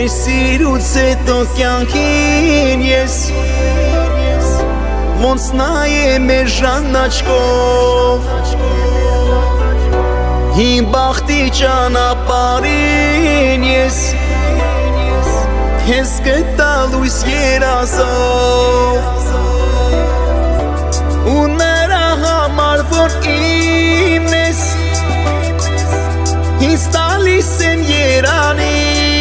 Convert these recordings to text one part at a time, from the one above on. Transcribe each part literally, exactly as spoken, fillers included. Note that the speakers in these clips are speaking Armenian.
Քեզ սիրուց հետո կյանքին ես ոնց նայեմ մեր ժանն աչքով Հին բախտի ճանապարհին ես Քեզ գտա լույս երազով Ու նրա համար որ իմն ես Ինձ տալիս եմ երանի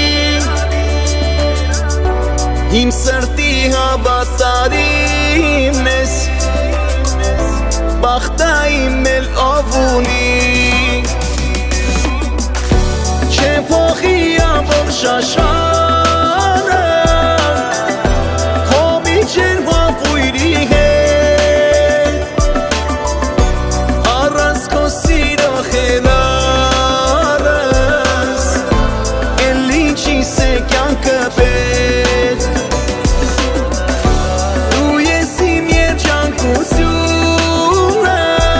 Իմ սրտի հավատարիմն ես Բախտը իմ էլ ով ունի Չեմ փոխի ամբողջ աշխարհը Քո միջեր վապույրի հետ Առանց քո սիրո խելարս Էլ ինչիս է կյանքը պետք Դու ես իմ երջանկությունը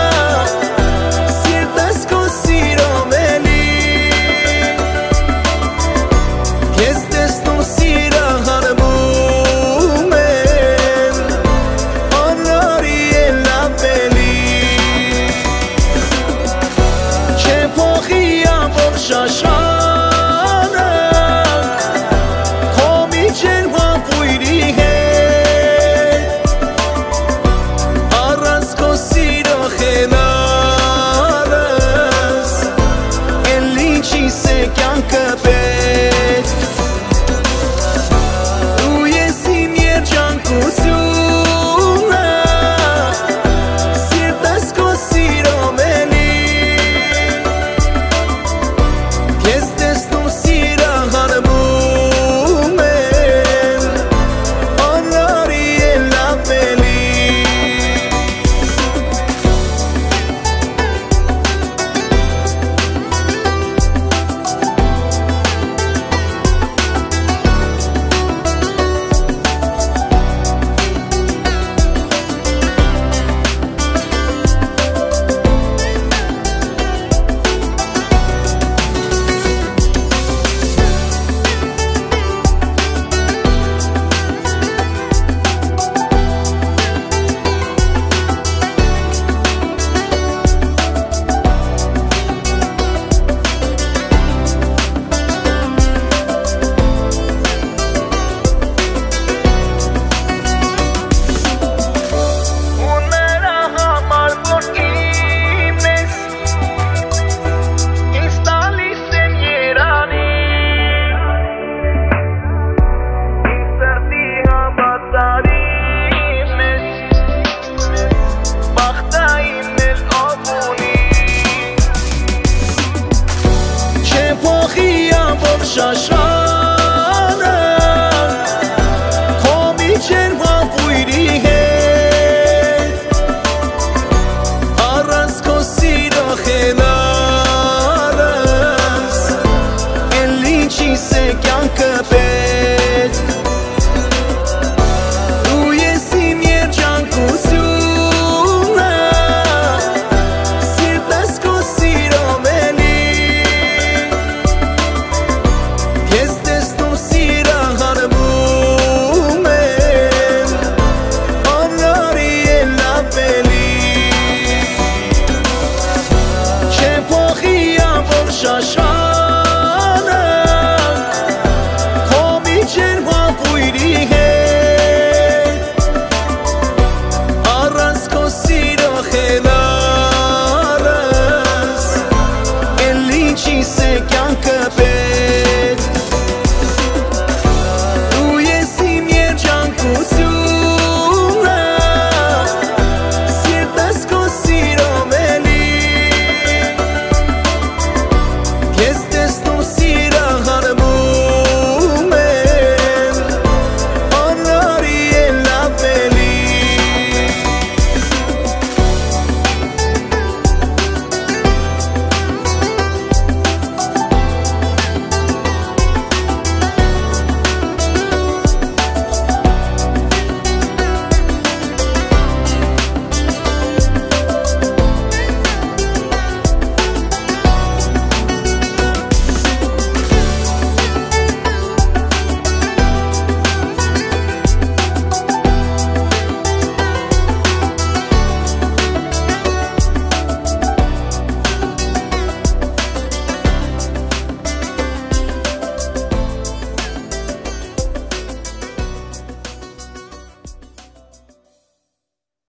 Սիրտս քո սիրով էլի Քեզ տեսնում սիրը հարվում եմ Անարի էլ ավելի Չեմ փոխի ամբողջ աշխարհը